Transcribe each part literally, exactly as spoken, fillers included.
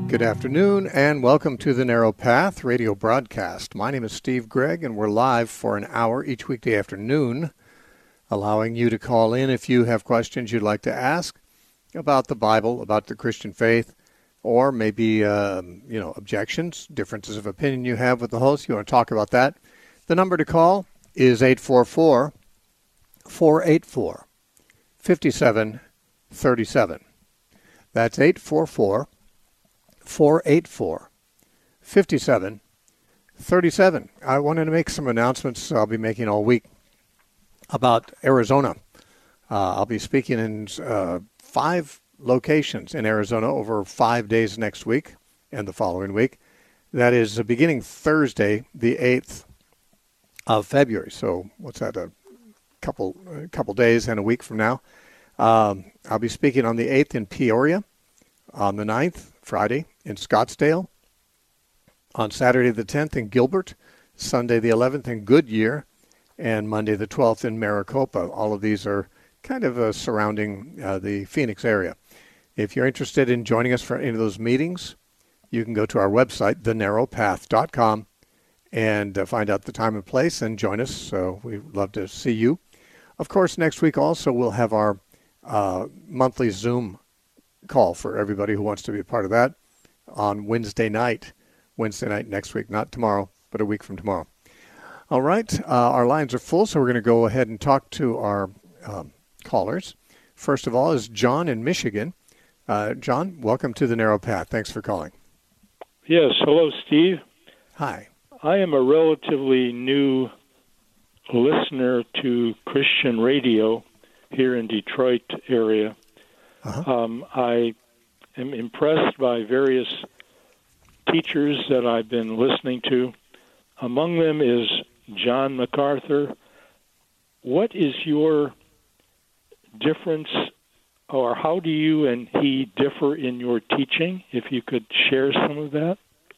Good afternoon, and welcome to the Narrow Path radio broadcast. My name is Steve Gregg, and we're live for an hour each weekday afternoon, allowing you to call in if you have questions you'd like to ask about the Bible, about the Christian faith, or maybe, um, you know, objections, differences of opinion you have with the host. You want to talk about that. The number to call is eight four four, four eight four, five seven three seven. That's eight four four, four eight four, five seven three seven. I wanted to make some announcements I'll be making all week about Arizona. Uh, I'll be speaking in uh, five locations in Arizona over five days next week and the following week. That is uh, beginning Thursday, the eighth of February. So what's that, a couple, a couple days and a week from now. Um, I'll be speaking on the eighth in Peoria, on the ninth, Friday, in Scottsdale, on Saturday the tenth in Gilbert, Sunday the eleventh in Goodyear, and Monday the twelfth in Maricopa. All of these are kind of uh, surrounding uh, the Phoenix area. If you're interested in joining us for any of those meetings, you can go to our website, the narrow path dot com, and uh, find out the time and place and join us. So we'd love to see you. Of course, next week also we'll have our uh, monthly Zoom call for everybody who wants to be a part of that on Wednesday night. Wednesday night next week, not tomorrow, but a week from tomorrow. All right, uh, our lines are full, so we're going to go ahead and talk to our um, callers. First of all is John in Michigan. Uh, John, welcome to the Narrow Path. Thanks for calling. Yes, hello, Steve. Hi. I am a relatively new listener to Christian radio here in Detroit area. Uh-huh. Um, I am impressed by various teachers that I've been listening to. Among them is John MacArthur. What is your difference, or how do you and he differ in your teaching, if you could share some of that?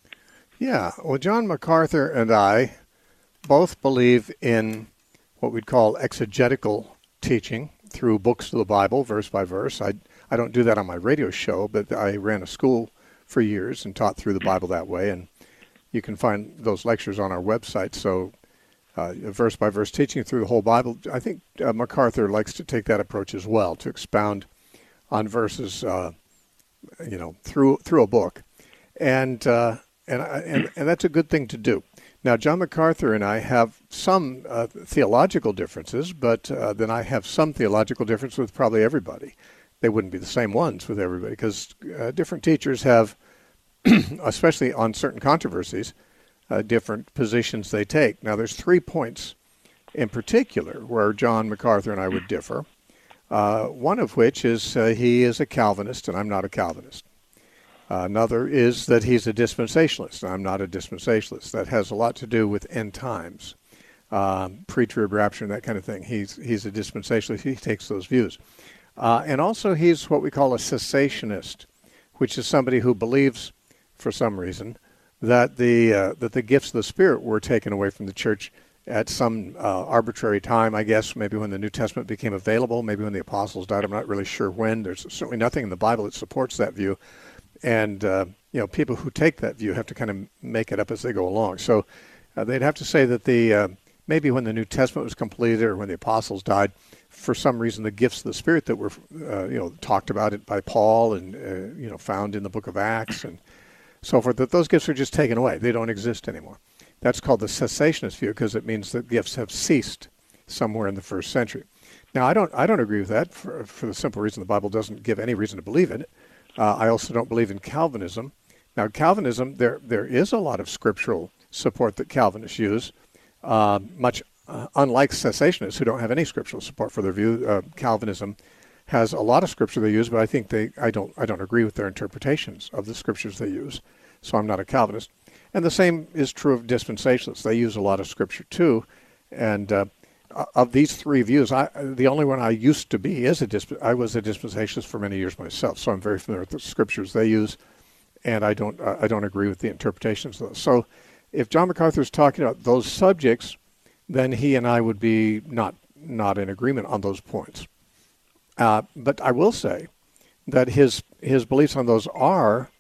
Yeah, well, John MacArthur and I both believe in what we'd call exegetical teaching through books of the Bible, verse by verse. I I don't do that on my radio show, but I ran a school for years and taught through the Bible that way, and you can find those lectures on our website. So uh, verse by verse teaching through the whole Bible. I think uh, MacArthur likes to take that approach as well, to expound on verses, uh, you know, through through a book, and uh, and, and and that's a good thing to do. Now, John MacArthur and I have some uh, theological differences, but uh, then I have some theological difference with probably everybody. They wouldn't be the same ones with everybody, because uh, different teachers have, especially on certain controversies, uh, different positions they take. Now, there's three points in particular where John MacArthur and I would differ, uh, one of which is uh, he is a Calvinist, and I'm not a Calvinist. Uh, another is that he's a dispensationalist, and I'm not a dispensationalist. That has a lot to do with end times, um, pre-trib rapture, and that kind of thing. He's, he's a dispensationalist. He takes those views. Uh, and also he's what we call a cessationist, which is somebody who believes, for some reason, that the uh, that the gifts of the Spirit were taken away from the church at some uh, arbitrary time, I guess, maybe when the New Testament became available, maybe when the apostles died. I'm not really sure when. There's certainly nothing in the Bible that supports that view. And, uh, you know, people who take that view have to kind of make it up as they go along. So uh, they'd have to say that the uh, maybe when the New Testament was completed or when the apostles died, for some reason, the gifts of the Spirit that were, uh, you know, talked about it by Paul and, uh, you know, found in the book of Acts and so forth, that those gifts are just taken away. They don't exist anymore. That's called the cessationist view, because it means that gifts have ceased somewhere in the first century. Now, I don't, I don't agree with that for, for the simple reason the Bible doesn't give any reason to believe in it. Uh, I also don't believe in Calvinism. Now, Calvinism, there, there is a lot of scriptural support that Calvinists use, uh, much Uh, unlike cessationists who don't have any scriptural support for their view. uh, Calvinism has a lot of scripture they use, but I think they I don't I don't agree with their interpretations of the scriptures they use. So I'm not a Calvinist. And the same is true of dispensationalists. They use a lot of scripture too. And uh, of these three views, I the only one I used to be is a disp- I was a dispensationalist for many years myself. So I'm very familiar with the scriptures they use, and I don't uh, I don't agree with the interpretations of those. So if John MacArthur is talking about those subjects, then he and I would be not not in agreement on those points. Uh, but I will say that his his beliefs on those are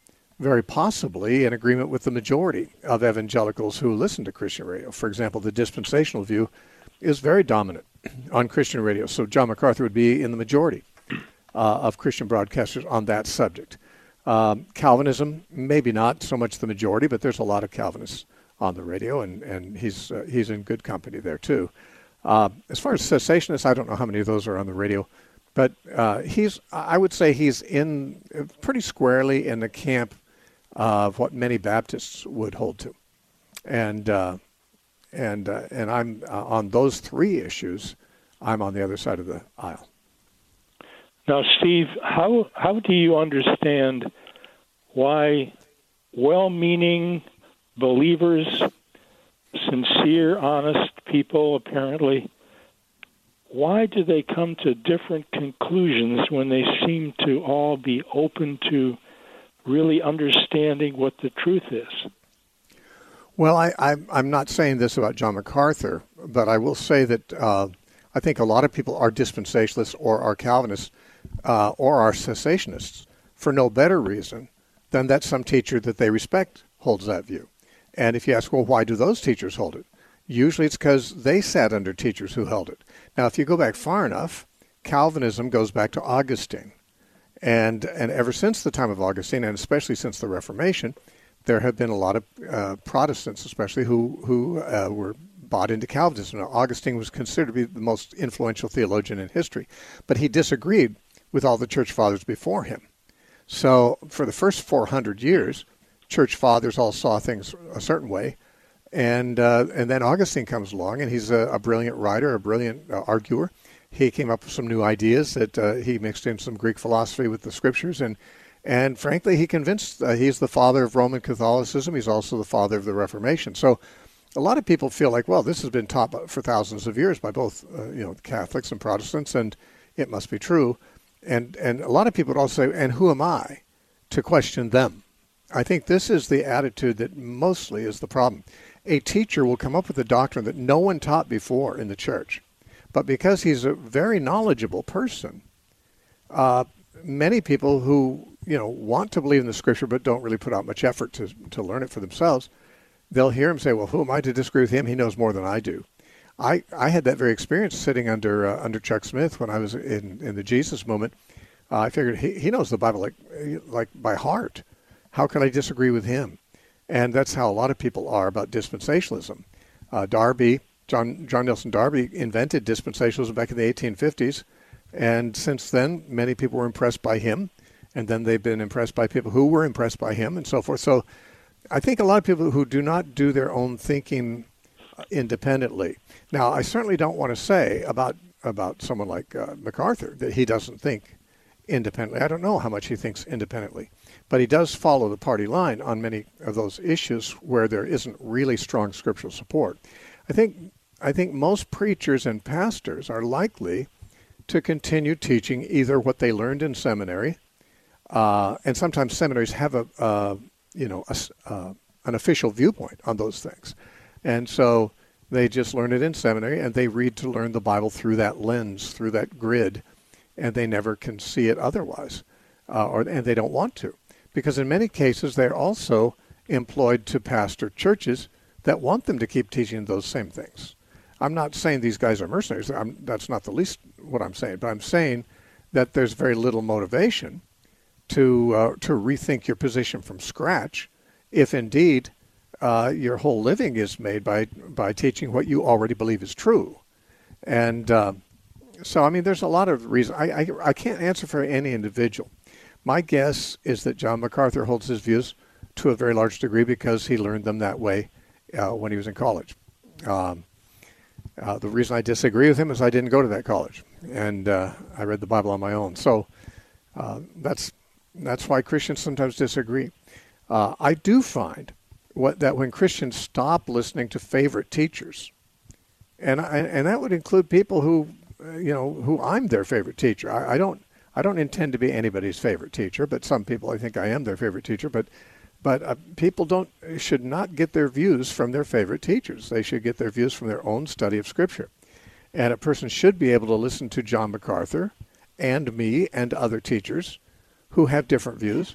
very possibly in agreement with the majority of evangelicals who listen to Christian radio. For example, the dispensational view is very dominant on Christian radio. So John MacArthur would be in the majority uh, of Christian broadcasters on that subject. Um, Calvinism, maybe not so much the majority, but there's a lot of Calvinists on the radio, and, and he's uh, he's in good company there too. Uh, as far as cessationists, I don't know how many of those are on the radio, but uh, he's I would say he's in pretty squarely in the camp of what many Baptists would hold to, and uh, and uh, and I'm uh, on those three issues. I'm on the other side of the aisle. Now, Steve, how how do you understand why well-meaning believers, sincere, honest people, apparently, why do they come to different conclusions when they seem to all be open to really understanding what the truth is? Well, I, I, I'm not saying this about John MacArthur, but I will say that uh, I think a lot of people are dispensationalists or are Calvinists uh, or are cessationists for no better reason than that some teacher that they respect holds that view. And if you ask, well, why do those teachers hold it? Usually it's because they sat under teachers who held it. Now, if you go back far enough, Calvinism goes back to Augustine. And and ever since the time of Augustine, and especially since the Reformation, there have been a lot of uh, Protestants, especially, who, who uh, were bought into Calvinism. Now, Augustine was considered to be the most influential theologian in history, but he disagreed with all the church fathers before him. So for the first four hundred years, church fathers all saw things a certain way, and uh, and then Augustine comes along, and he's a, a brilliant writer, a brilliant uh, arguer. He came up with some new ideas that uh, he mixed in some Greek philosophy with the scriptures, and and frankly, he convinced uh, he's the father of Roman Catholicism. He's also the father of the Reformation. So a lot of people feel like, well, this has been taught for thousands of years by both uh, you know Catholics and Protestants, and it must be true. And and a lot of people would also say, and who am I to question them? I think this is the attitude that mostly is the problem. A teacher will come up with a doctrine that no one taught before in the church, but because he's a very knowledgeable person, uh, many people who you know want to believe in the scripture but don't really put out much effort to to learn it for themselves, they'll hear him say, well, who am I to disagree with him? He knows more than I do. I, I had that very experience sitting under uh, under Chuck Smith when I was in, in the Jesus movement. Uh, I figured he, he knows the Bible like like by heart. How can I disagree with him? And that's how a lot of people are about dispensationalism. Uh, Darby, John John Nelson Darby invented dispensationalism back in the eighteen fifties, and since then many people were impressed by him, and then they've been impressed by people who were impressed by him, and so forth. So I think a lot of people who do not do their own thinking independently. Now, I certainly don't want to say about about someone like uh, MacArthur that he doesn't think independently. I don't know how much he thinks independently, but he does follow the party line on many of those issues where there isn't really strong scriptural support. I think I think most preachers and pastors are likely to continue teaching either what they learned in seminary, uh, and sometimes seminaries have a uh, you know a, uh, an official viewpoint on those things, and so they just learn it in seminary, and they read to learn the Bible through that lens, through that grid, and they never can see it otherwise, uh, or and they don't want to, because in many cases they're also employed to pastor churches that want them to keep teaching those same things. I'm not saying these guys are mercenaries. I'm, that's not the least what I'm saying, but I'm saying that there's very little motivation to uh, to rethink your position from scratch, if indeed Uh, your whole living is made by by teaching what you already believe is true. And uh, so, I mean, there's a lot of reasons. I, I, I can't answer for any individual. My guess is that John MacArthur holds his views to a very large degree because he learned them that way uh, when he was in college. Um, uh, the reason I disagree with him is I didn't go to that college, and uh, I read the Bible on my own. So uh, that's that's why Christians sometimes disagree. Uh, I do find What, that when Christians stop listening to favorite teachers, and I, and that would include people who, uh, you know, who I'm their favorite teacher. I, I don't I don't intend to be anybody's favorite teacher, but some people I think I am their favorite teacher. But but uh, people don't should not get their views from their favorite teachers. They should get their views from their own study of Scripture. And a person should be able to listen to John MacArthur and me and other teachers who have different views,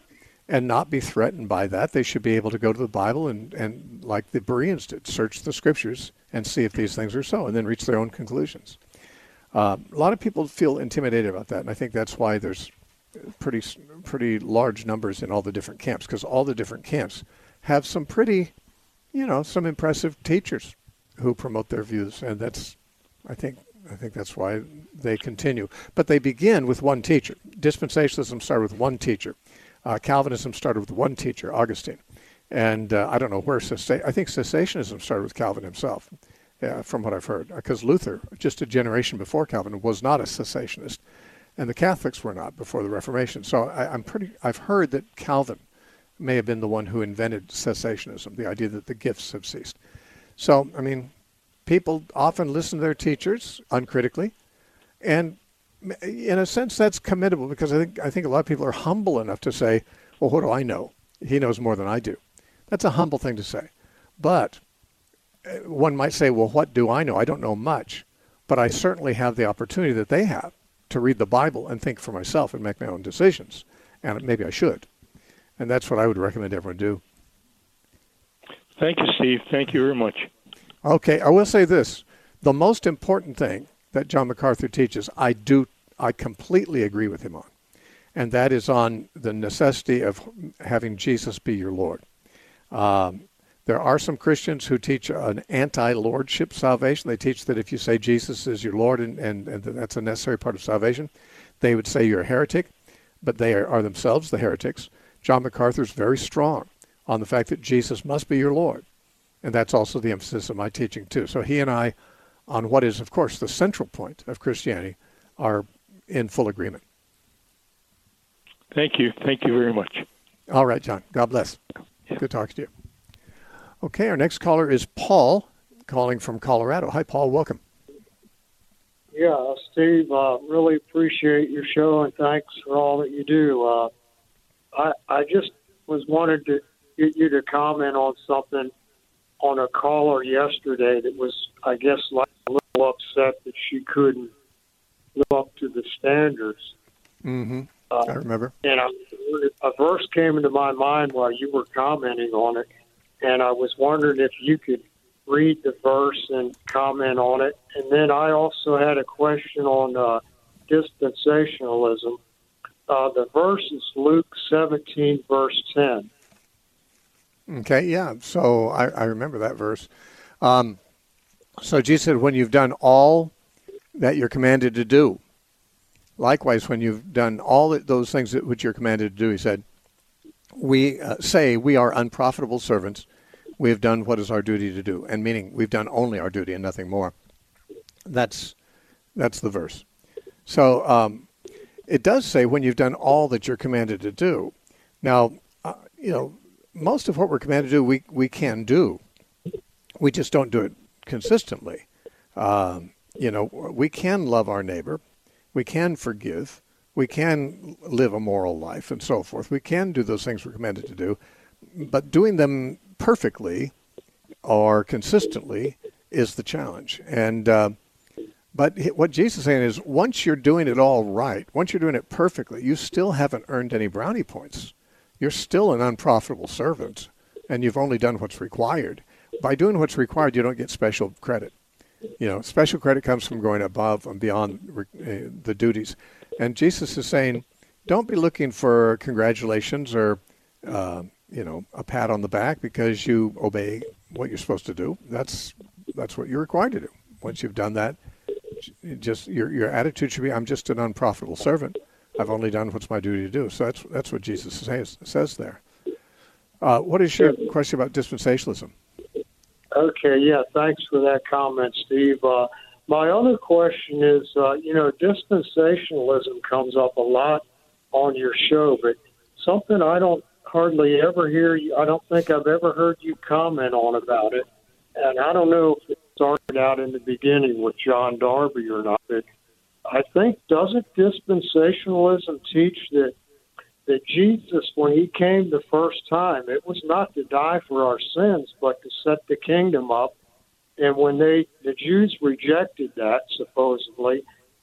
and not be threatened by that. They should be able to go to the Bible and, and like the Bereans did, search the Scriptures and see if these things are so, and then reach their own conclusions. Uh, a lot of people feel intimidated about that, and I think that's why there's pretty pretty large numbers in all the different camps, because all the different camps have some pretty, you know, some impressive teachers who promote their views, and that's, I think, I think that's why they continue. But they begin with one teacher. Dispensationalism started with one teacher. Uh, Calvinism started with one teacher, Augustine. And uh, I don't know where, cessa- I think cessationism started with Calvin himself, uh, from what I've heard. Because Luther, just a generation before Calvin, was not a cessationist. And the Catholics were not before the Reformation. So I, I'm pretty, I've heard that Calvin may have been the one who invented cessationism, the idea that the gifts have ceased. So, I mean, people often listen to their teachers uncritically, and in a sense that's commendable, because I think I think a lot of people are humble enough to say, well, what do I know? He knows more than I do. That's a humble thing to say. But one might say, well, what do I know? I don't know much, but I certainly have the opportunity that they have to read the Bible and think for myself and make my own decisions, and maybe I should. And that's what I would recommend everyone do. Thank you, Steve. Thank you very much. Okay, I will say this. The most important thing that John MacArthur teaches, I do, I completely agree with him on, and that is on the necessity of having Jesus be your Lord. Um, there are some Christians who teach an anti-lordship salvation. They teach that if you say Jesus is your Lord and, and, and that's a necessary part of salvation, they would say you're a heretic, but they are, are themselves the heretics. John MacArthur is very strong on the fact that Jesus must be your Lord. And that's also the emphasis of my teaching, too. So he and I, on what is, of course, the central point of Christianity, are in full agreement. Thank you. Thank you very much. All right, John. God bless. Yeah. Good talking to you. Okay, our next caller is Paul, calling from Colorado. Hi, Paul. Welcome. Yeah, Steve, uh, really appreciate your show, and thanks for all that you do. Uh, I, I just was wanted to get you to comment on something on a caller yesterday that was, I guess, like a little upset that she couldn't live up to the standards. Mm-hmm. Uh, I remember. And I, a verse came into my mind while you were commenting on it, and I was wondering if you could read the verse and comment on it. And then I also had a question on uh, dispensationalism. Uh, the verse is Luke seventeen, verse ten. Okay, yeah. So I, I remember that verse. Um, so Jesus said, when you've done all that you're commanded to do, likewise, when you've done all those things that which you're commanded to do, he said, we uh, say we are unprofitable servants. We have done what is our duty to do, and meaning we've done only our duty and nothing more. That's that's the verse. So um, it does say when you've done all that you're commanded to do. Now, uh, you know, most of what we're commanded to do, we, we can do. We just don't do it consistently. Um, you know, we can love our neighbor. We can forgive. We can live a moral life and so forth. We can do those things we're commanded to do. But doing them perfectly or consistently is the challenge. And uh, but what Jesus is saying is once you're doing it all right, once you're doing it perfectly, you still haven't earned any brownie points. You're still an unprofitable servant, and you've only done what's required. By doing what's required, you don't get special credit. You know, special credit comes from going above and beyond uh, the duties. And Jesus is saying, don't be looking for congratulations or, uh, you know, a pat on the back because you obey what you're supposed to do. That's that's what you're required to do. Once you've done that, just your your attitude should be, I'm just an unprofitable servant. I've only done what's my duty to do. So that's that's what Jesus says, says there. Uh, what is your question about dispensationalism? Okay, yeah, thanks for that comment, Steve. Uh, my other question is, uh, you know, dispensationalism comes up a lot on your show, but something I don't hardly ever hear you, I don't think I've ever heard you comment on about it. And I don't know if it started out in the beginning with John Darby or not, but I think, doesn't dispensationalism teach that that Jesus, when he came the first time, it was not to die for our sins, but to set the kingdom up. And when they, the Jews rejected that, supposedly,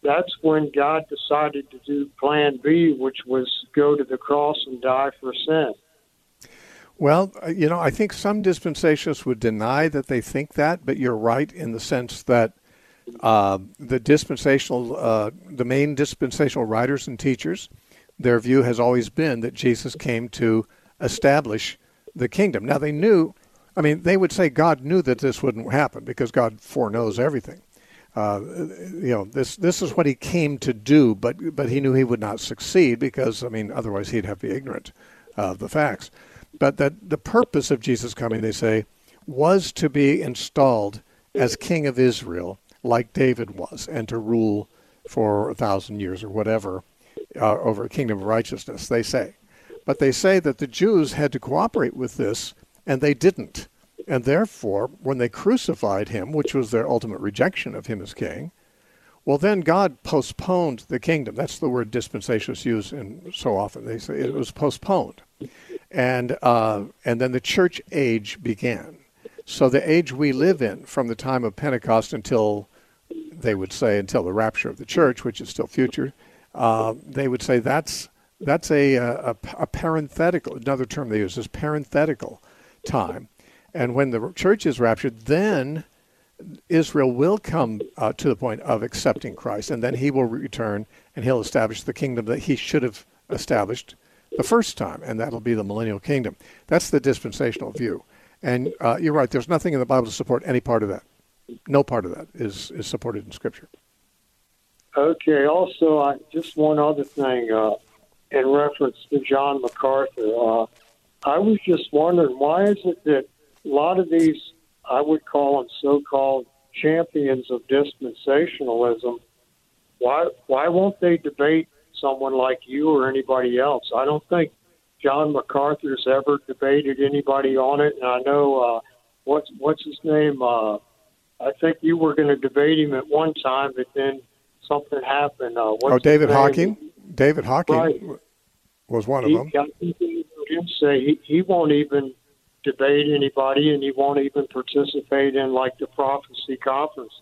that's when God decided to do Plan B, which was go to the cross and die for sin. Well, you know, I think some dispensationalists would deny that they think that, but you're right in the sense that uh, the dispensational, uh, the main dispensational writers and teachers, their view has always been that Jesus came to establish the kingdom. Now, they knew, I mean, they would say God knew that this wouldn't happen because God foreknows everything. Uh, you know, this this is what he came to do, but but he knew he would not succeed because, I mean, otherwise he'd have to be ignorant of the facts. But that the purpose of Jesus coming, they say, was to be installed as king of Israel, like David was, and to rule for a thousand years or whatever uh, over a kingdom of righteousness, they say. But they say that the Jews had to cooperate with this, and they didn't. And therefore, when they crucified him, which was their ultimate rejection of him as king, well, then God postponed the kingdom. That's the word dispensationalists use in so often. They say it was postponed. And uh, and then the church age began. So the age we live in from the time of Pentecost until, they would say, until the rapture of the church, which is still future, uh, they would say that's that's a, a, a parenthetical, another term they use is parenthetical time. And when the church is raptured, then Israel will come uh, to the point of accepting Christ, and then he will return and he'll establish the kingdom that he should have established the first time, and that'll be the millennial kingdom. That's the dispensational view. And uh, you're right, there's nothing in the Bible to support any part of that. No part of that is, is supported in Scripture. Okay, also, I, just one other thing uh, in reference to John MacArthur. Uh, I was just wondering, why is it that a lot of these, I would call them so-called champions of dispensationalism, why why won't they debate someone like you or anybody else? I don't think John MacArthur's ever debated anybody on it. And I know, uh, what's, what's his name? Uh, I think you were going to debate him at one time, but then something happened. Uh, oh, David Hawking? David Hawking right. was one he, of them. I think he heard him say he, he won't even debate anybody, and he won't even participate in, like, the prophecy conferences.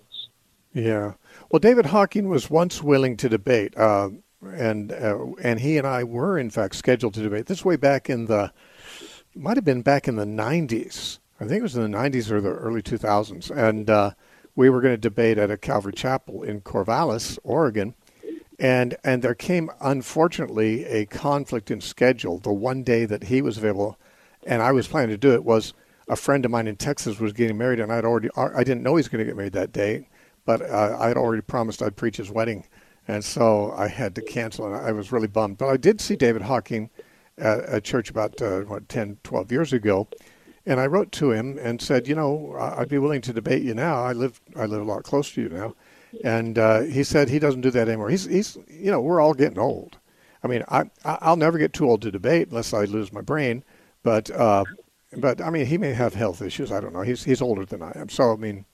Yeah. Well, David Hawking was once willing to debate, uh, and uh, and he and I were, in fact, scheduled to debate. This way back in the, might have been back in the nineties. I think it was in the nineties or the early two thousands. And uh, we were going to debate at a Calvary Chapel in Corvallis, Oregon. And and there came, unfortunately, a conflict in schedule. The one day that he was available, and I was planning to do it, was a friend of mine in Texas was getting married, and I'd already, I didn't know he was going to get married that day, but uh, I'd already promised I'd preach his wedding. And so I had to cancel, and I was really bummed. But I did see David Hawking at a church about, uh, what, ten, twelve years ago. And I wrote to him and said, you know, I'd be willing to debate you now. I live I live a lot close to you now. And uh, he said he doesn't do that anymore. He's, he's, you know, we're all getting old. I mean, I, I'll never get too old to debate unless I lose my brain. But, uh, but I mean, he may have health issues. I don't know. He's he's older than I am. So, I mean,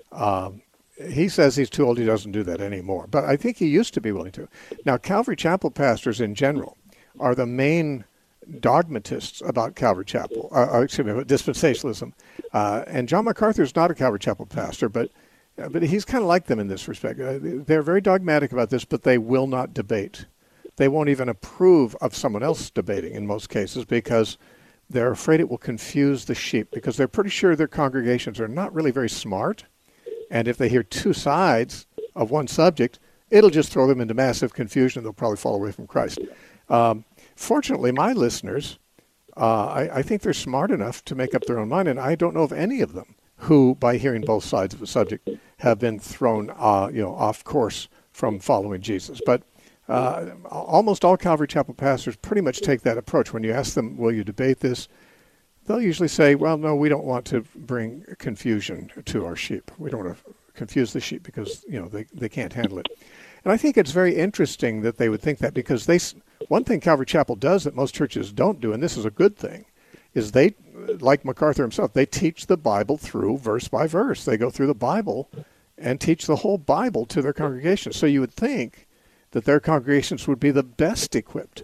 um, he says he's too old. He doesn't do that anymore. But I think he used to be willing to. Now, Calvary Chapel pastors in general are the main dogmatists about Calvary Chapel, uh, excuse me, dispensationalism. Uh, and John MacArthur is not a Calvary Chapel pastor, but uh, but he's kind of like them in this respect. Uh, they're very dogmatic about this, but they will not debate. They won't even approve of someone else debating in most cases because they're afraid it will confuse the sheep, because they're pretty sure their congregations are not really very smart. And if they hear two sides of one subject, it'll just throw them into massive confusion. They'll probably fall away from Christ. Um, fortunately, my listeners, uh, I, I think they're smart enough to make up their own mind, and I don't know of any of them who, by hearing both sides of the subject, have been thrown uh, you know, off course from following Jesus. But uh, almost all Calvary Chapel pastors pretty much take that approach. When you ask them, will you debate this? They'll usually say, well, no, we don't want to bring confusion to our sheep. We don't want to confuse the sheep because, you know, they, they can't handle it. And I think it's very interesting that they would think that, because they, one thing Calvary Chapel does that most churches don't do, and this is a good thing, is they, like MacArthur himself, they teach the Bible through verse by verse. They go through the Bible and teach the whole Bible to their congregations. So you would think that their congregations would be the best equipped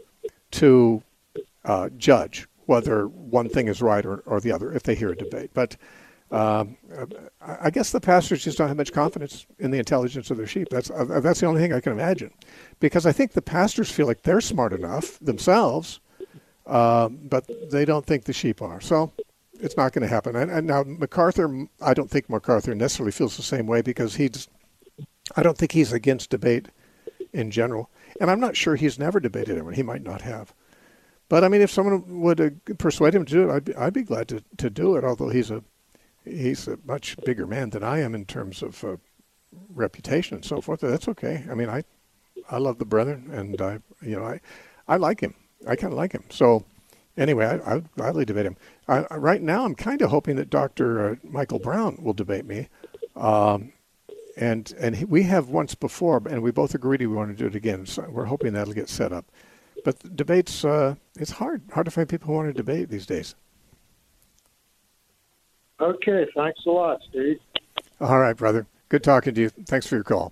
to uh, judge whether one thing is right or, or the other if they hear a debate. But Um, I guess the pastors just don't have much confidence in the intelligence of their sheep. That's uh, that's the only thing I can imagine, because I think the pastors feel like they're smart enough themselves, uh, but they don't think the sheep are. So it's not going to happen. And, and now MacArthur, I don't think MacArthur necessarily feels the same way, because he's, I don't think he's against debate in general, and I'm not sure he's never debated anyone. He might not have. But I mean, if someone would uh, persuade him to do it, I'd be, I'd be glad to, to do it. Although he's a he's a much bigger man than I am in terms of uh, reputation and so forth. That's okay. I mean, I I love the brethren, and I you know I I like him. I kind of like him. So anyway, I I would gladly debate him. I, I, right now, I'm kind of hoping that Doctor Uh, Michael Brown will debate me, um, and and he, we have once before, and we both agreed we want to do it again. So we're hoping that'll get set up. But the debates, uh, it's hard hard to find people who want to debate these days. Okay, thanks a lot, Steve. All right, brother. Good talking to you. Thanks for your call.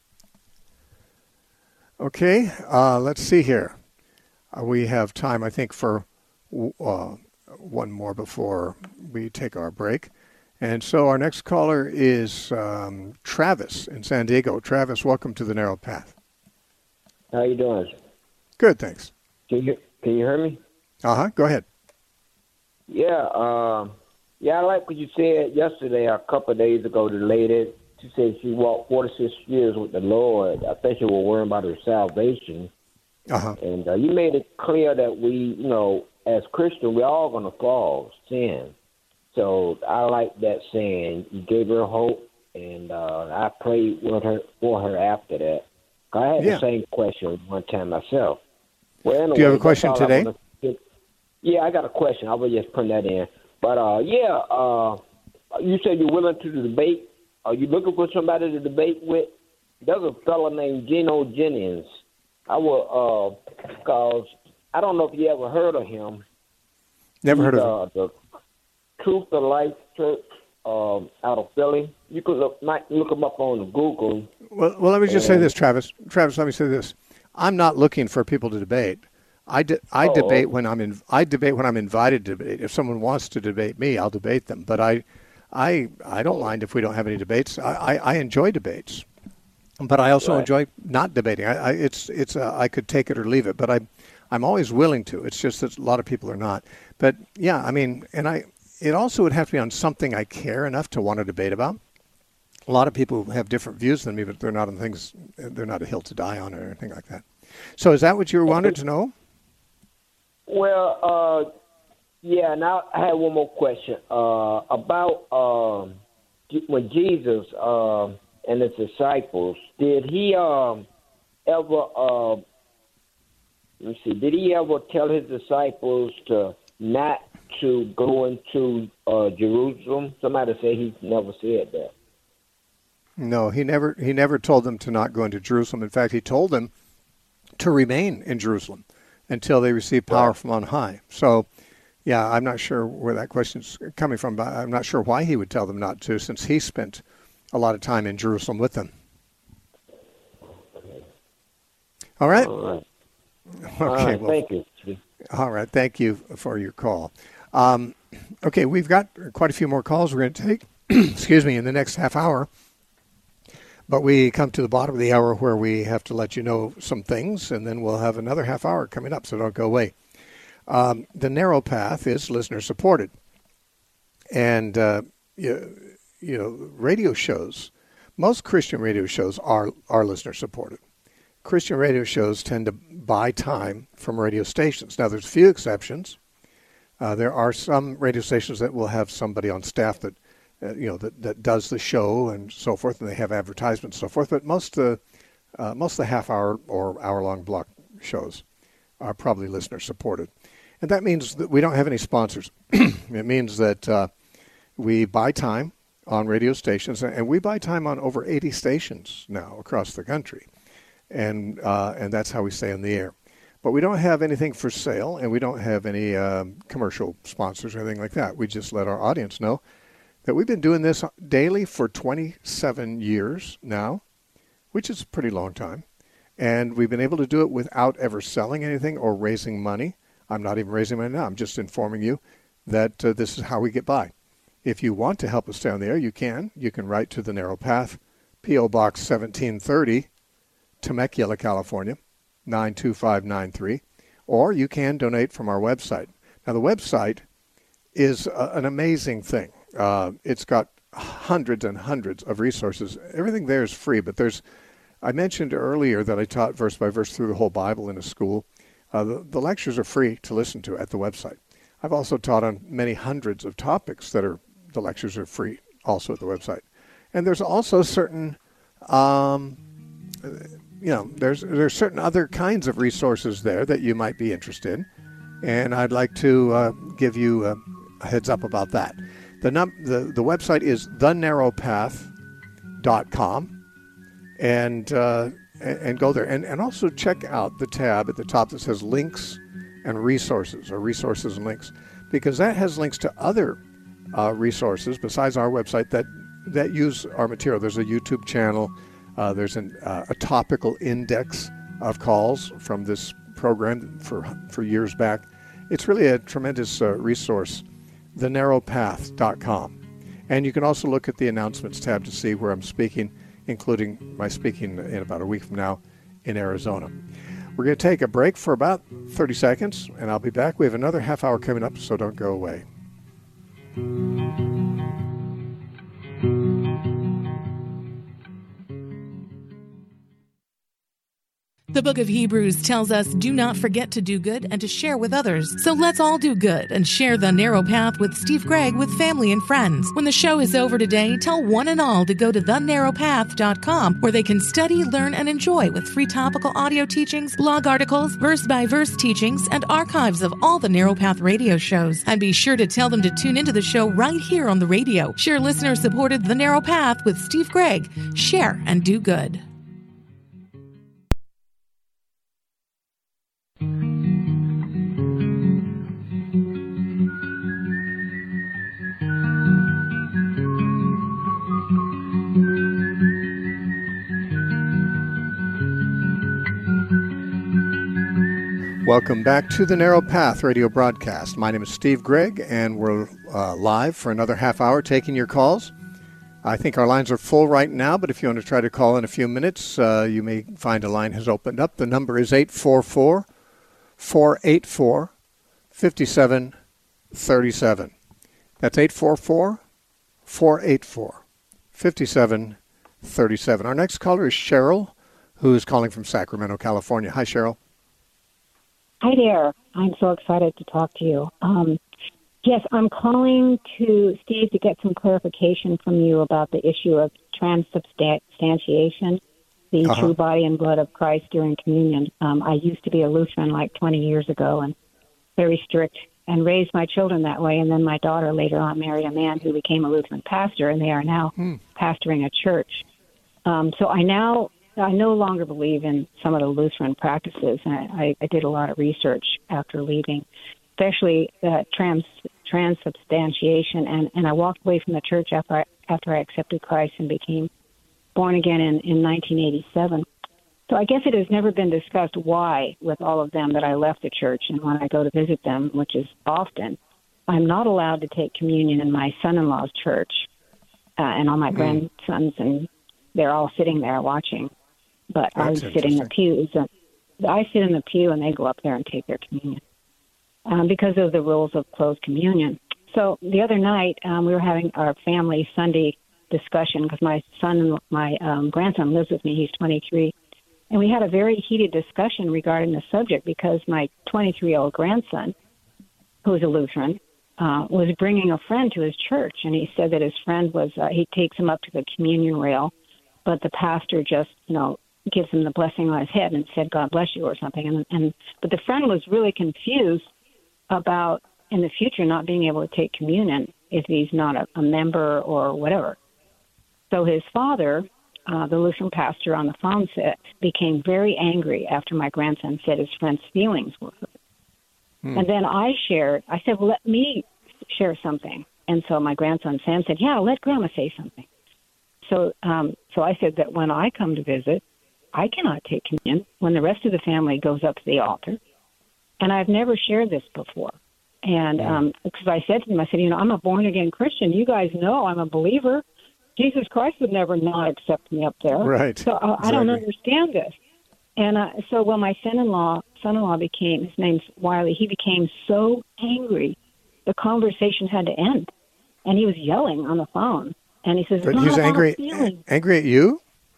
Okay, uh, let's see here. Uh, we have time, I think, for uh, one more before we take our break. And so our next caller is um, Travis in San Diego. Travis, welcome to the Narrow Path. How you doing? Good, thanks. Can you can you hear me? Uh-huh, go ahead. Yeah, um, yeah, I like what you said yesterday, a couple of days ago, the lady. She said she walked forty-six years with the Lord. I think she was worrying about her salvation. Uh-huh. And uh, you made it clear that we, you know, as Christians, we're all going to fall, sin. So I like that saying. You gave her hope, and uh, I prayed with her for her after that. I had yeah. the same question one time myself. Well, anyway, do you have a question today? I yeah, I got a question. I will just put that in. But, uh, yeah, uh, you said you're willing to debate. Are you looking for somebody to debate with? There's a fellow named Geno Jennings. I will, because uh, I don't know if you ever heard of him. Never He's, heard of him. Uh, the Truth of Life Church um, out of Philly. You could look, might look him up on Google. Well, well, let me just say this, Travis. Travis, let me say this. I'm not looking for people to debate. I, de- I oh. debate when I'm in, I debate when I'm invited to debate. If someone wants to debate me, I'll debate them. But I, I, I don't mind if we don't have any debates. I, I, I enjoy debates, but I also right. enjoy not debating. I, I it's it's uh, I could take it or leave it, but I, I'm always willing to. It's just that a lot of people are not. But yeah, I mean, and I, it also would have to be on something I care enough to want to debate about. A lot of people have different views than me, but they're not on things. They're not a hill to die on or anything like that. So, is that what you wanted to know? Well, uh, yeah. Now I have one more question uh, about um, when Jesus uh, and his disciples. Did he um, ever? Uh, let me see. Did he ever tell his disciples to not to go into uh, Jerusalem? Somebody said he never said that. No, he never he never told them to not go into Jerusalem. In fact, he told them to remain in Jerusalem until they receive power right. from on high. So, yeah, I'm not sure where that question's coming from, but I'm not sure why he would tell them not to, since he spent a lot of time in Jerusalem with them. All right? All right. Okay, All right, well, thank you. All right, thank you for your call. Um, okay, we've got quite a few more calls we're going to take, excuse me, in the next half hour. But we come to the bottom of the hour where we have to let you know some things, and then we'll have another half hour coming up, so don't go away. Um, the Narrow Path is listener-supported. And, uh, you, you know, radio shows, most Christian radio shows are, are listener-supported. Christian radio shows tend to buy time from radio stations. Now, there's a few exceptions. Uh, there are some radio stations that will have somebody on staff that Uh, you know, that, that does the show and so forth, and they have advertisements and so forth. But most of the, uh, most of the half-hour or hour-long block shows are probably listener-supported. And that means that we don't have any sponsors. It means that uh, we buy time on radio stations, and we buy time on over eighty stations now across the country. And, uh, and that's how we stay on the air. But we don't have anything for sale, and we don't have any um, commercial sponsors or anything like that. We just let our audience know that we've been doing this daily for twenty-seven years now, which is a pretty long time. And we've been able to do it without ever selling anything or raising money. I'm not even raising money now. I'm just informing you that uh, this is how we get by. If you want to help us stay on the air, you can. You can write to The Narrow Path, P O. Box seventeen thirty, Temecula, California, nine two five nine three. Or you can donate from our website. Now, the website is uh, an amazing thing. Uh, it's got hundreds and hundreds of resources. Everything there is free, but there's, I mentioned earlier that I taught verse by verse through the whole Bible in a school. Uh, the, the lectures are free to listen to at the website. I've also taught on many hundreds of topics that are, the lectures are free also at the website. And there's also certain, um, you know, there's there's certain other kinds of resources there that you might be interested in. And I'd like to uh, give you a, a heads up about that. The, num- the the website is the narrow path dot com, and uh, and go there. And, and also check out the tab at the top that says links and resources, or resources and links, because that has links to other uh, resources besides our website that, that use our material. There's a YouTube channel. Uh, there's an, uh, a topical index of calls from this program for, for years back. It's really a tremendous uh, resource. the narrow path dot com. And you can also look at the announcements tab to see where I'm speaking, including my speaking in about a week from now in Arizona. We're going to take a break for about thirty seconds, and I'll be back. We have another half hour coming up, so don't go away. The book of Hebrews tells us, do not forget to do good and to share with others. So let's all do good and share the narrow path with Steve Gregg with family and friends. When the show is over today, tell one and all to go to the narrow path dot com, where they can study, learn, and enjoy with free topical audio teachings, blog articles, verse-by-verse teachings, and archives of all the Narrow Path radio shows. And be sure to tell them to tune into the show right here on the radio. Share listener-supported The Narrow Path with Steve Gregg. Share and do good. Welcome back to the Narrow Path radio broadcast. My name is Steve Gregg, and we're uh, live for another half hour taking your calls. I think our lines are full right now, but if you want to try to call in a few minutes, uh, you may find a line has opened up. The number is eight four four, four eight four, five seven three seven. That's eight four four, four eight four, five seven three seven. Our next caller is Cheryl, who is calling from Sacramento, California. Hi, Cheryl. Hi there. I'm so excited to talk to you. Um, yes, I'm calling to Steve to get some clarification from you about the issue of transubstantiation, the uh-huh. true body and blood of Christ during communion. Um, I used to be a Lutheran like twenty years ago and very strict, and raised my children that way. And then my daughter later on married a man who became a Lutheran pastor, and they are now hmm. pastoring a church. Um, so I now... I no longer believe in some of the Lutheran practices. I, I did a lot of research after leaving, especially uh, trans transubstantiation, and, and I walked away from the church after I, after I accepted Christ and became born again in, in nineteen eighty-seven. So I guess it has never been discussed why, with all of them, that I left the church, and when I go to visit them, which is often, I'm not allowed to take communion in my son-in-law's church, uh, and all my mm. grandsons, and they're all sitting there watching. But That's I sit in the pews. And I sit in the pew, and they go up there and take their communion um, because of the rules of closed communion. So the other night, um, we were having our family Sunday discussion because my son, my um, grandson lives with me. He's twenty-three. And we had a very heated discussion regarding the subject because my twenty-three-year-old grandson, who is a Lutheran, uh, was bringing a friend to his church. And he said that his friend was, uh, he takes him up to the communion rail, but the pastor just, you know, gives him the blessing on his head and said, God bless you or something. And, and but the friend was really confused about in the future not being able to take communion if he's not a, a member or whatever. So his father, uh, the Lutheran pastor on the phone, said, became very angry after my grandson said his friend's feelings were hurt. Hmm. And then I shared, I said, well, let me share something. And so my grandson Sam said, yeah, let Grandma say something. So, um, so I said that when I come to visit, I cannot take communion when the rest of the family goes up to the altar. And I've never shared this before. And Yeah. um, because I said to them, I said, you know, I'm a born-again Christian. You guys know I'm a believer. Jesus Christ would never not accept me up there. Right. So uh, Exactly. I don't understand this. And uh, so when my son-in-law, son-in-law became, his name's Wiley, he became so angry, the conversation had to end. And he was yelling on the phone. And he says, But "It's he's not about angry, feelings." angry at you?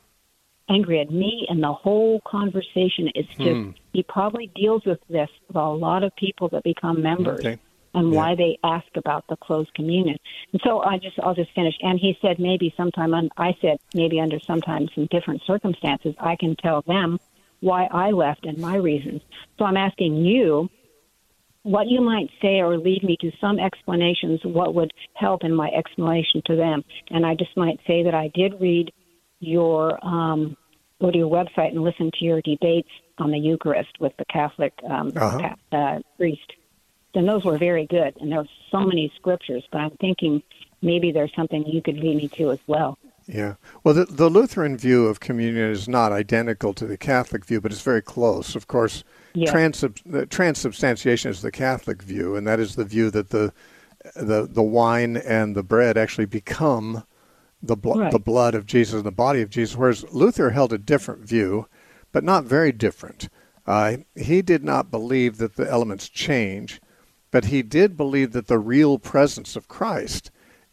Angry at me, and the whole conversation is just, Hmm. he probably deals with this with a lot of people that become members. Okay. And Yeah. why they ask about the closed communion. And so I just, I'll just finish. And he said maybe sometime, un, I said maybe under sometimes in different circumstances, I can tell them why I left and my reasons. So I'm asking you what you might say or lead me to some explanations, what would help in my explanation to them. And I just might say that I did read your, um, go to your website and listen to your debates on the Eucharist with the Catholic um, Uh-huh. pa- uh, priest. And those were very good. And there were so many scriptures, but I'm thinking maybe there's something you could lead me to as well. Yeah. Well, the, the Lutheran view of communion is not identical to the Catholic view, but it's very close. Of course, Yeah. transub- the transubstantiation is the Catholic view, and that is the view that the the the wine and the bread actually become the bl- Right. the blood of Jesus and the body of Jesus. Whereas Luther held a different view, but not very different. Uh, he did not believe that the elements change, but he did believe that the real presence of Christ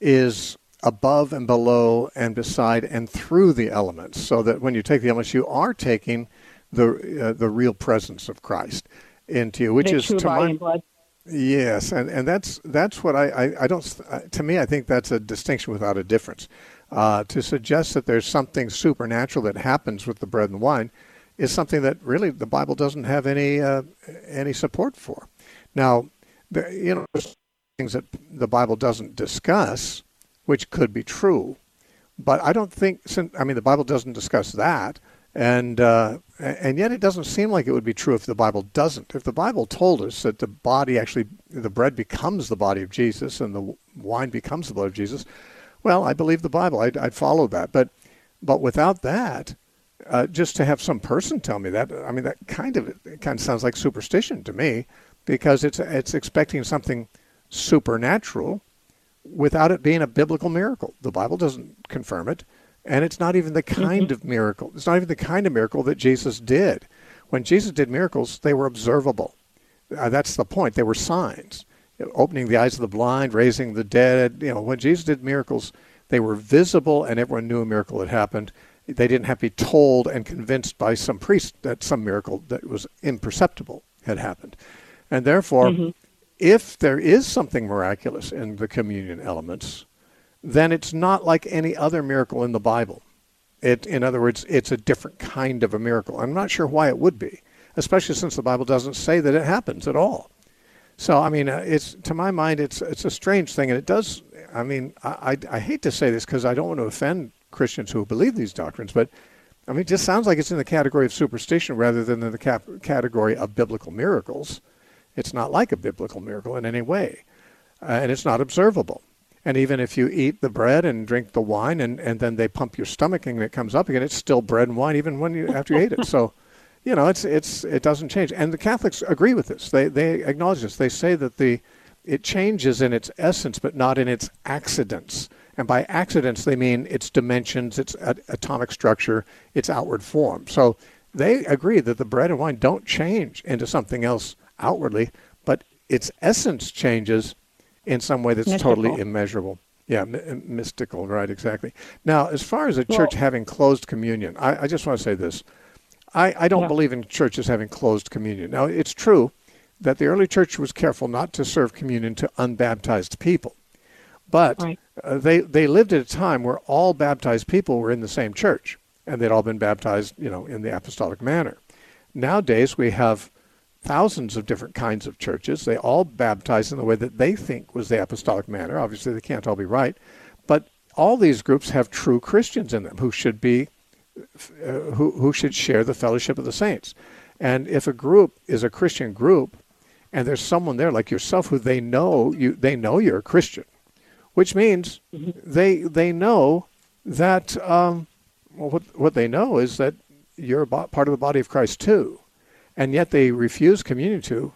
is above and below and beside and through the elements, so that when you take the elements, you are taking the uh, the real presence of Christ into you, which the is true to body my and blood. yes, and, and that's that's what I, I, I don't uh, to me I think that's a distinction without a difference. Uh, to suggest that there's something supernatural that happens with the bread and wine is something that really the Bible doesn't have any uh, any support for. Now, there, you know, there's things that the Bible doesn't discuss, which could be true, but I don't think. I mean, the Bible doesn't discuss that, and uh, and yet it doesn't seem like it would be true if the Bible doesn't. If the Bible told us that the body actually, the bread becomes the body of Jesus and the wine becomes the blood of Jesus, well, I believe the Bible. I'd, I'd follow that, but but without that, uh, just to have some person tell me that, I mean, that kind of it kind of sounds like superstition to me, because it's it's expecting something supernatural without it being a biblical miracle. The Bible doesn't confirm it, and it's not even the kind Mm-hmm. of miracle. It's not even the kind of miracle that Jesus did. When Jesus did miracles, they were observable. Uh, that's the point. They were signs. Opening the eyes of the blind, raising the dead. You know, when Jesus did miracles, they were visible, and everyone knew a miracle had happened. They didn't have to be told and convinced by some priest that some miracle that was imperceptible had happened. And therefore, Mm-hmm. if there is something miraculous in the communion elements, then it's not like any other miracle in the Bible. It, in other words, it's a different kind of a miracle. I'm not sure why it would be, especially since the Bible doesn't say that it happens at all. So, I mean, uh, it's to my mind, it's it's a strange thing, and it does. I mean, I, I, I hate to say this because I don't want to offend Christians who believe these doctrines, but I mean, it just sounds like it's in the category of superstition rather than in the cap- category of biblical miracles. It's not like a biblical miracle in any way, uh, and it's not observable. And even if you eat the bread and drink the wine, and, and then they pump your stomach and it comes up again, it's still bread and wine even when you after you ate it. So, you know, it's it's it doesn't change. And the Catholics agree with this. They they acknowledge this. They say that the it changes in its essence, but not in its accidents. And by accidents, they mean its dimensions, its atomic structure, its outward form. So they agree that the bread and wine don't change into something else outwardly, but its essence changes in some way that's Mystical. totally immeasurable. Yeah, my, mystical, right, exactly. Now, as far as a Well- church having closed communion, I, I just want to say this. I, I don't Yeah. believe in churches having closed communion. Now, it's true that the early church was careful not to serve communion to unbaptized people. But Right. uh, they, they lived at a time where all baptized people were in the same church, and they'd all been baptized, you know, in the apostolic manner. Nowadays, we have thousands of different kinds of churches. They all baptize in the way that they think was the apostolic manner. Obviously, they can't all be right. But all these groups have true Christians in them who should be, uh, who, who should share the fellowship of the saints. And if a group is a Christian group, and there's someone there like yourself who they know you, they know you're a Christian, which means Mm-hmm. they they know that um, well, what what they know is that you're a bo- part of the body of Christ too, and yet they refuse communion to,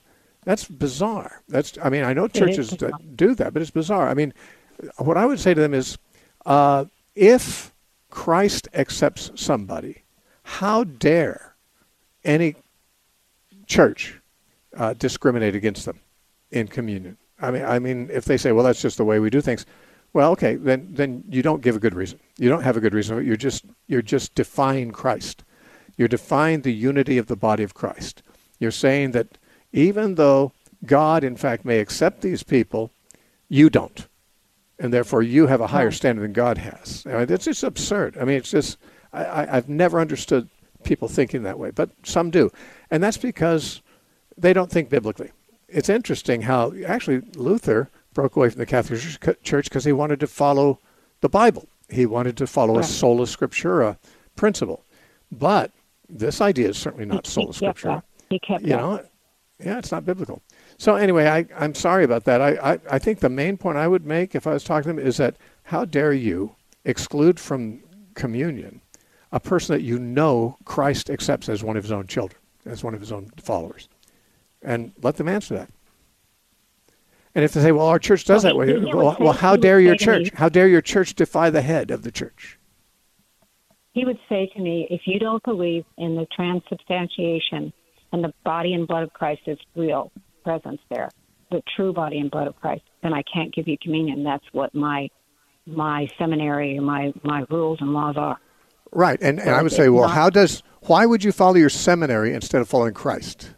That's bizarre. That's, I mean, I know churches that do that, but it's bizarre. I mean, what I would say to them is, uh, if Christ accepts somebody, how dare any church uh, discriminate against them in communion? I mean, I mean, if they say, well, that's just the way we do things, well, okay, then then you don't give a good reason. You don't have a good reason. You're just you're just defying Christ. You're defying the unity of the body of Christ. You're saying that even though God, in fact, may accept these people, you don't. And therefore, you have a higher standard than God has. I mean, it's just absurd. I mean, it's just, I, I, I've never understood people thinking that way, but some do. And that's because they don't think biblically. It's interesting how, actually, Luther broke away from the Catholic Church because he wanted to follow the Bible. He wanted to follow right. a sola scriptura principle. But this idea is certainly not sola scriptura. He kept you know, yeah, it's not biblical. So anyway, I, I'm sorry about that. I, I, I think the main point I would make if I was talking to them is that how dare you exclude from communion a person that you know Christ accepts as one of his own children, as one of his own followers, and let them answer that. And if they say, well, our church does well, that way, well, say, well, how dare your church? How dare your church defy the head of the church? He would say to me, if you don't believe in the transubstantiation and the body and blood of Christ is real presence there, the true body and blood of Christ, then I can't give you communion. That's what my my seminary, my my rules and laws are. Right, and, and I would say, well, not, how does why would you follow your seminary instead of following Christ?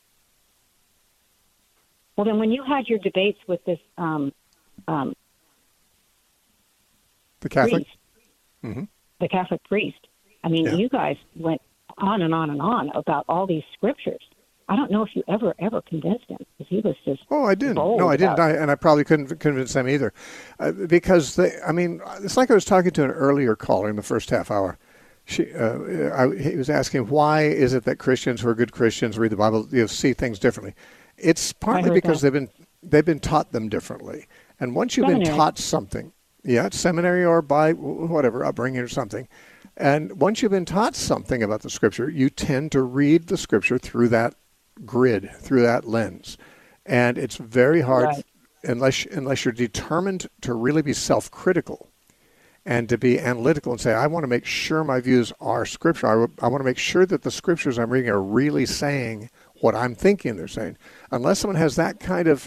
Well, then when you had your debates with this um, um, the Catholic, priest, mm-hmm. the Catholic priest, I mean, yeah. you guys went on and on and on about all these scriptures. I don't know if you ever, ever convinced him, because he was just Oh, I didn't. No, I didn't. I, and I probably couldn't convince them either. Uh, because, they, I mean, it's like I was talking to an earlier caller in the first half hour. She, uh, I, he was asking, why is it that Christians who are good Christians read the Bible, you know, see things differently? It's partly because that. they've been they've been taught them differently. And once you've seminary. been taught something, yeah, seminary or by whatever, upbringing or something, and once you've been taught something about the Scripture, you tend to read the Scripture through that grid, through that lens. And it's very hard, right. unless unless you're determined to really be self-critical and to be analytical and say, I want to make sure my views are Scripture. I, I want to make sure that the Scriptures I'm reading are really saying what I'm thinking they're saying. Unless someone has that kind of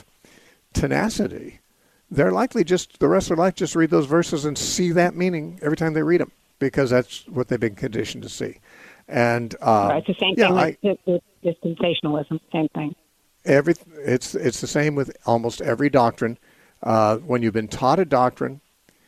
tenacity, they're likely just, the rest of their life, just read those verses and see that meaning every time they read them, because that's what they've been conditioned to see. And uh, right, it's the same yeah, thing I, with, with dispensationalism, same thing. Every, it's, it's the same with almost every doctrine. Uh, when you've been taught a doctrine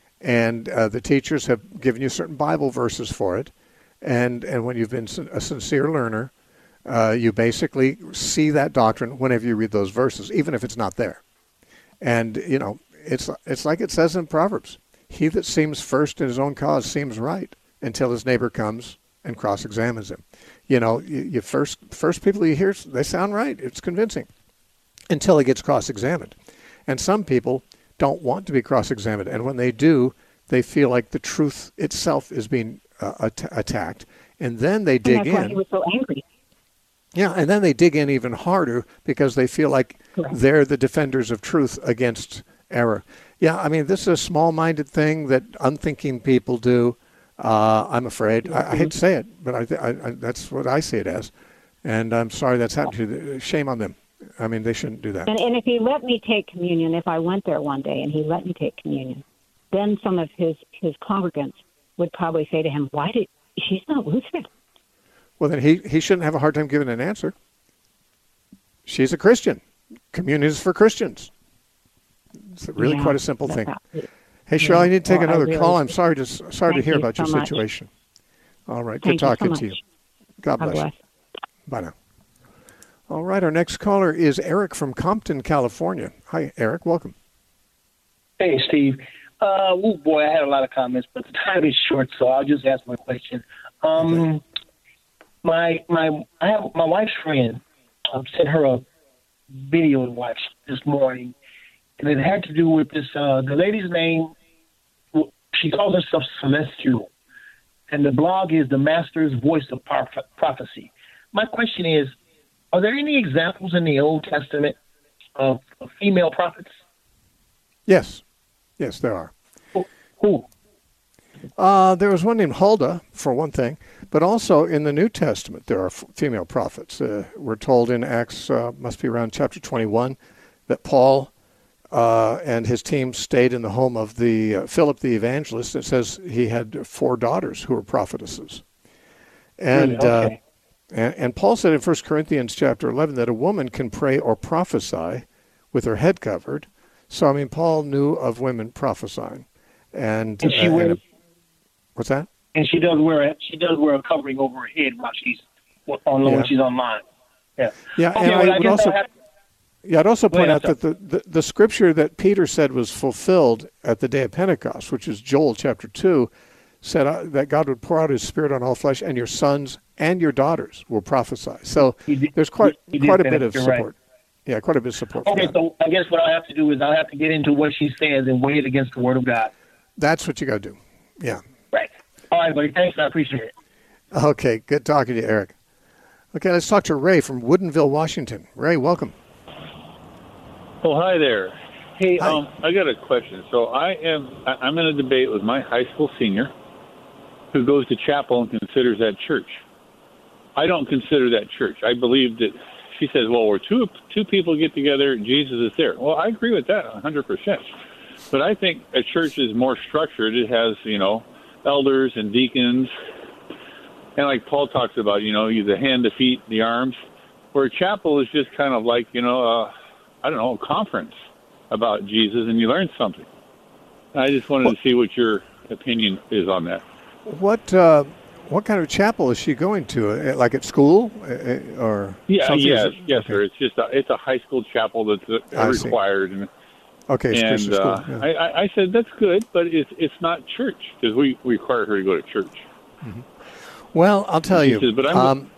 and uh, the teachers have given you certain Bible verses for it, and, and when you've been a sincere learner, Uh, you basically see that doctrine whenever you read those verses, even if it's not there. And, you know, it's it's like it says in Proverbs, he that seems first in his own cause seems right until his neighbor comes and cross-examines him. You know, you, you first first people you hear, they sound right. It's convincing until it gets cross-examined. And some people don't want to be cross-examined. And when they do, they feel like the truth itself is being uh, at- attacked. And then they dig and that's in. Why he was so angry. Yeah, and then they dig in even harder because they feel like Correct. They're the defenders of truth against error. Yeah, I mean, this is a small-minded thing that unthinking people do, uh, I'm afraid. Mm-hmm. I, I hate to say it, but I, th- I, I, that's what I see it as. And I'm sorry that's happened to you. Shame on them. I mean, they shouldn't do that. And, and if he let me take communion, if I went there one day and he let me take communion, then some of his, his congregants would probably say to him, why did, she's not Lutheran. Well, then he, he shouldn't have a hard time giving an answer. She's a Christian. Communion is for Christians. It's really yeah, quite a simple thing. It. Hey, Cheryl, yeah. I need to take well, another really call. I'm sorry to sorry to hear about so your much. situation. All right. Thank good talking you so to you. God bless, bless you. Bye now. All right. Our next caller is Eric from Compton, California. Hi, Eric. Welcome. Hey, Steve. Uh, oh, boy, I had a lot of comments, but the time is short, so I'll just ask my question. Um, okay. My my I have my wife's friend. I sent her a video to watch this morning, and it had to do with this. Uh, the lady's name, she calls herself Celestial, and the blog is the Master's Voice of Prophecy. My question is, are there any examples in the Old Testament of, of female prophets? Yes. Yes, there are. Who? Who? Uh, there was one named Huldah, for one thing, but also in the New Testament there are f- female prophets. Uh, we're told in Acts, uh, must be around chapter twenty-one, that Paul uh, and his team stayed in the home of the uh, Philip the evangelist. It says he had four daughters who were prophetesses. And, really? Okay. uh, and, and Paul said in First Corinthians chapter eleven that a woman can pray or prophesy with her head covered. So, I mean, Paul knew of women prophesying. And, and she uh, wears, and, what's that? And she does wear a, she does wear a covering over her head while she's on yeah. when she's online. Yeah. Yeah. Okay, and well, I, I would guess also, I'll have, yeah, I'd also point ahead, out that the, the, the scripture that Peter said was fulfilled at the day of Pentecost, which is Joel chapter two, said uh, that God would pour out his Spirit on all flesh, and your sons and your daughters will prophesy. So did, there's quite quite a bit it, of support. Right. Yeah, quite a bit of support. Okay, for that. so I guess what I have to do is I'll have to get into what she says and weigh it against the Word of God. That's what you got to do. Yeah. Right. All right, buddy. Thanks. I appreciate it. Okay. Good talking to you, Eric. Okay, let's talk to Ray from Woodinville, Washington. Ray, welcome. Oh, hi there. Hey, hi. um, I got a question. So I am I'm in a debate with my high school senior who goes to chapel and considers that church. I don't consider that church. I believe that she says, well, where two two people get together, Jesus is there. Well, I agree with that one hundred percent. But I think a church is more structured. It has, you know, elders and deacons. And like Paul talks about, you know, the hand, the feet, the arms. Where a chapel is just kind of like, you know, uh, I don't know, a conference about Jesus, and you learn something. I just wanted to see what your opinion is on that. What uh, what kind of chapel is she going to? Like at school, or yeah, something? yes, it, yes, okay. sir. It's just a, it's a high school chapel that's uh, required. And, okay, it's and Christian school. Uh, yeah. I, I said that's good, but it's it's not church because we, we require her to go to church. Mm-hmm. Well, I'll tell you. Says, but I'm, um,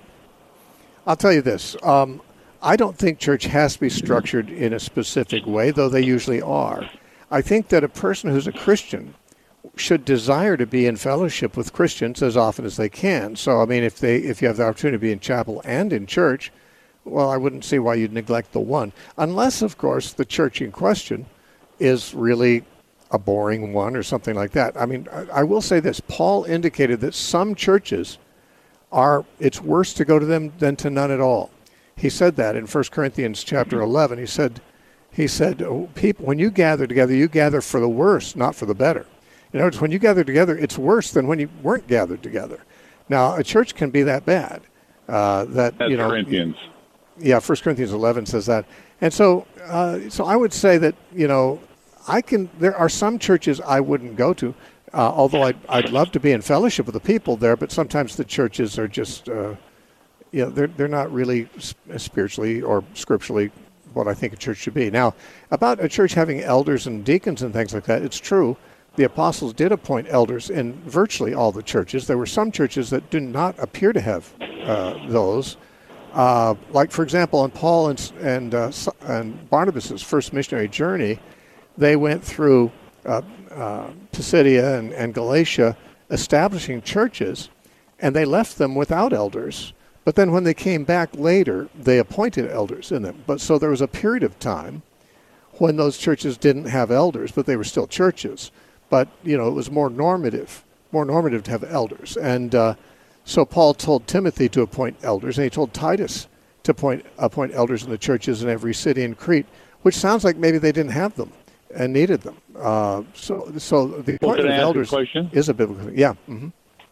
I'll tell you this. Um, I don't think church has to be structured in a specific way, though they usually are. I think that a person who's a Christian should desire to be in fellowship with Christians as often as they can. So, I mean, if they if you have the opportunity to be in chapel and in church, well, I wouldn't see why you'd neglect the one. Unless, of course, the church in question is really a boring one or something like that. I mean, I, I will say this. Paul indicated that some churches are, it's worse to go to them than to none at all. He said that in First Corinthians chapter eleven. He said, he said, oh, people, when you gather together, you gather for the worse, not for the better. In other words, when you gather together, it's worse than when you weren't gathered together. Now, a church can be that bad. Uh, that That's you know, Corinthians. Yeah, First Corinthians eleven says that. And so, uh, so I would say that, you know, I can. There are some churches I wouldn't go to, uh, although I'd, I'd love to be in fellowship with the people there. But sometimes the churches are just, uh, you know, they're they're not really spiritually or scripturally what I think a church should be. Now, about a church having elders and deacons and things like that, it's true. The apostles did appoint elders in virtually all the churches. There were some churches that do not appear to have uh, those. Uh, like, for example, in Paul and and, uh, and Barnabas' first missionary journey, they went through uh, uh, Pisidia and, and Galatia establishing churches, and they left them without elders. But then when they came back later, they appointed elders in them. But so there was a period of time when those churches didn't have elders, but they were still churches. But, you know, it was more normative, more normative to have elders. And uh, so Paul told Timothy to appoint elders, and he told Titus to appoint, appoint elders in the churches in every city in Crete, which sounds like maybe they didn't have them and needed them. Uh, so so the appointment well, of elders is a biblical thing. Yeah. Mm-hmm.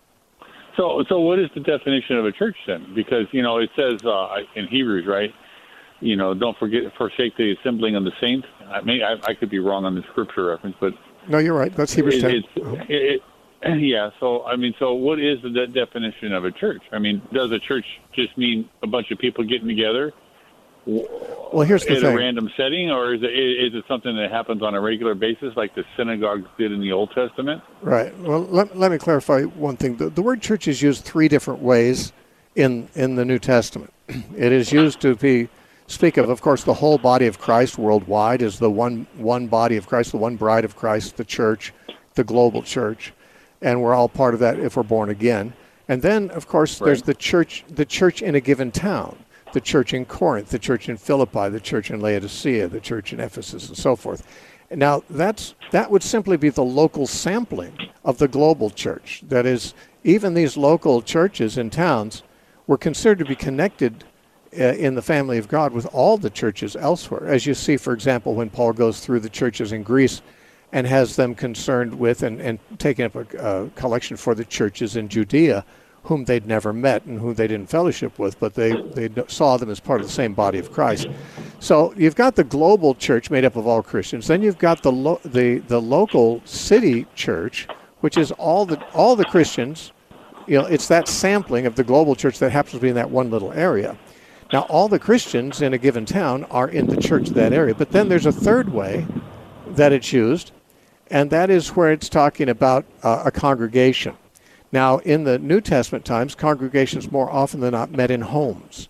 So so what is the definition of a church then? Because, you know, it says uh, in Hebrews, right, you know, don't forget forsake the assembling of the saints. I mean, I, I could be wrong on the scripture reference, but... No, you're right. That's Hebrews ten. It, it, it, yeah, so, I mean, so what is the de- definition of a church? I mean, does a church just mean a bunch of people getting together well, here's the in thing. a random setting, or is it, is it something that happens on a regular basis like the synagogues did in the Old Testament? Right. Well, let, let me clarify one thing. The, the word church is used three different ways in, in the New Testament. It is used to be speak of, of course, the whole body of Christ worldwide is the one one body of Christ, the one bride of Christ, the church, the global church, and we're all part of that if we're born again. And then, of course, right. there's the church, the church in a given town. the church in Corinth, the church in Philippi, the church in Laodicea, the church in Ephesus, and so forth. Now, that's that would simply be the local sampling of the global church. That is, even these local churches in towns were considered to be connected uh, in the family of God with all the churches elsewhere. As you see, for example, when Paul goes through the churches in Greece and has them concerned with and, and taking up a uh, collection for the churches in Judea, whom they'd never met and whom they didn't fellowship with, but they, they saw them as part of the same body of Christ. So you've got the global church made up of all Christians. Then you've got the lo- the the local city church, which is all the all the Christians. You know, it's that sampling of the global church that happens to be in that one little area. Now, all the Christians in a given town are in the church of that area. But then there's a third way that it's used, and that is where it's talking about uh, a congregation. Now, in the New Testament times, congregations more often than not met in homes.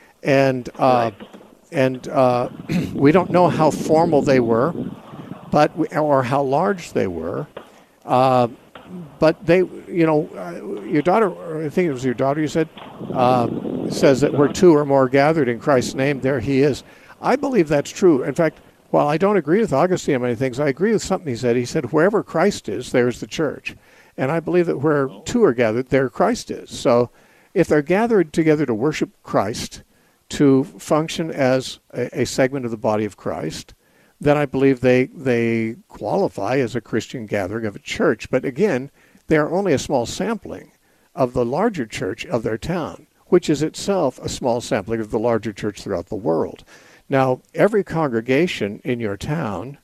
And uh, right. and uh, we don't know how formal they were, but we, or how large they were. Uh, but they, you know, uh, your daughter, I think it was your daughter you said, uh, says that where two or more gathered in Christ's name, there he is. I believe that's true. In fact, while I don't agree with Augustine on many things, I agree with something he said. He said, wherever Christ is, there's the church. And I believe that where two are gathered, there Christ is. So if they're gathered together to worship Christ, to function as a, a segment of the body of Christ, then I believe they they qualify as a Christian gathering of a church. But again, they are only a small sampling of the larger church of their town, which is itself a small sampling of the larger church throughout the world. Now, every congregation in your town,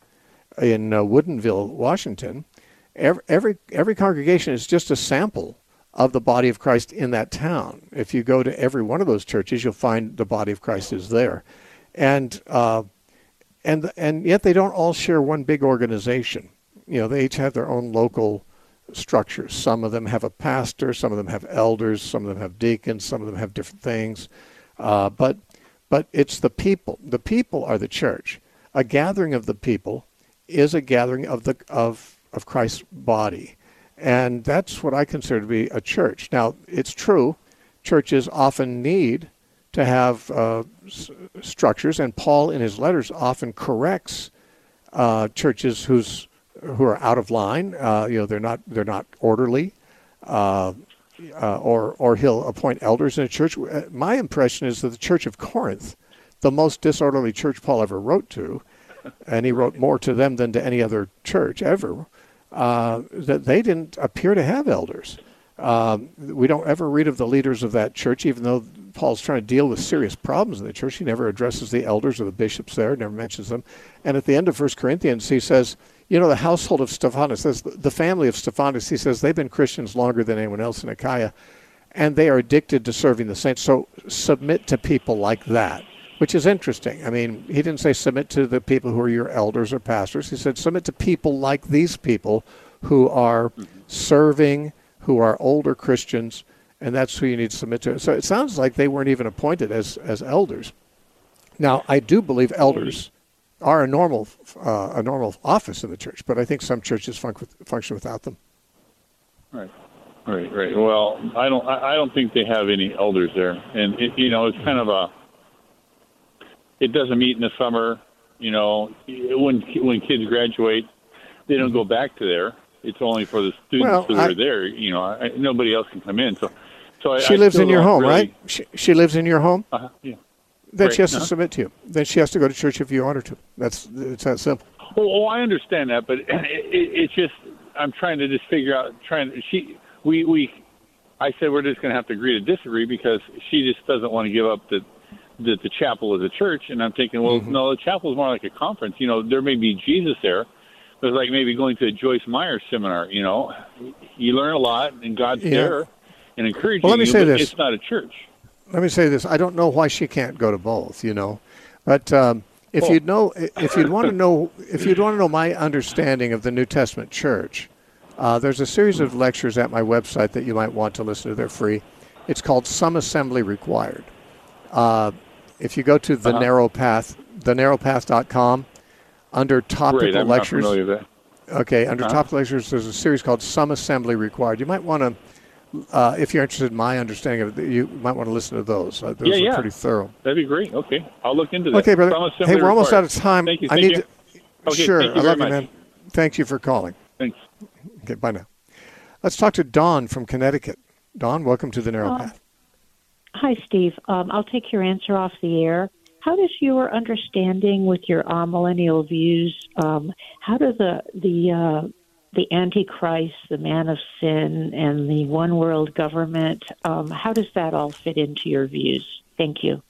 in uh, Woodinville, Washington, Every, every every congregation is just a sample of the body of Christ in that town. If you go to every one of those churches, you'll find the body of Christ is there, and uh, and and yet they don't all share one big organization. You know, they each have their own local structures. Some of them have a pastor, some of them have elders, some of them have deacons, some of them have different things. Uh, but but it's the people. The people are the church. A gathering of the people is a gathering of the of of Christ's body. And that's what I consider to be a church. Now, it's true, churches often need to have uh, s- structures, and Paul in his letters often corrects uh, churches who's who are out of line. Uh, you know, they're not they're not orderly, uh, uh, or or he'll appoint elders in a church. My impression is that the Church of Corinth, the most disorderly church Paul ever wrote to, and he wrote more to them than to any other church ever, Uh, that they didn't appear to have elders. Um, we don't ever read of the leaders of that church, even though Paul's trying to deal with serious problems in the church. He never addresses the elders or the bishops there, never mentions them. And at the end of First Corinthians, he says, you know, the household of Stephanas, says the family of Stephanas, he says, they've been Christians longer than anyone else in Achaia, and they are addicted to serving the saints. So submit to people like that, which is interesting. I mean, he didn't say submit to the people who are your elders or pastors. He said submit to people like these people who are serving, who are older Christians, and that's who you need to submit to. So it sounds like they weren't even appointed as, as elders. Now, I do believe elders are a normal uh, a normal office in the church, but I think some churches func- function without them. Right, right, right. Well, I don't I don't think they have any elders there, and it, you know, it's kind of a. It doesn't meet in the summer, you know. When when kids graduate, they don't go back to there. It's only for the students well, who I, are there. You know, I, nobody else can come in. So, so she I, lives I in your home, really, right? She, she lives in your home. Uh-huh, yeah. Then right. she has to uh-huh. submit to you. Then she has to go to church if you want her to. That's it's that simple. Well, oh, I understand that, but it, it, it's just I'm trying to just figure out. Trying to, she we we I said we're just going to have to agree to disagree because she just doesn't want to give up the. that the chapel is a church, and I'm thinking, well, mm-hmm. no, the chapel is more like a conference. You know, there may be Jesus there, but it's like maybe going to a Joyce Meyer seminar. You know, you learn a lot, and God's yeah. there and encouraging well, let me you, say but this. It's not a church. Let me say this. I don't know why she can't go to both, you know, but um, if oh. you'd know, if you'd want to know, if you'd want to know my understanding of the New Testament church, uh, there's a series of lectures at my website that you might want to listen to. They're free. It's called Some Assembly Required. Uh, If you go to the uh-huh. Narrow Path, the narrow path dot com, under topical Great, I'm lectures. Not familiar with that. Okay, under uh-huh. topical lectures, there's a series called Some Assembly Required. You might want to uh, if you're interested in my understanding of it, you might want to listen to those. Uh, those yeah, are yeah. pretty thorough. That'd be great. Okay, I'll look into that. Okay, brother. Hey, we're almost required. out of time. Thank you. I Thank need you. to. Okay, sure, thank you I very love much. you, man. Thank you for calling. Thanks. Okay, bye now. Let's talk to Dawn from Connecticut. Dawn, welcome to the Narrow Uh, Path. Hi, Steve. Um, I'll take your answer off the air. How does your understanding with your amillennial views, um, how do the the uh, the Antichrist, the man of sin, and the one world government, um, how does that all fit into your views? Thank you.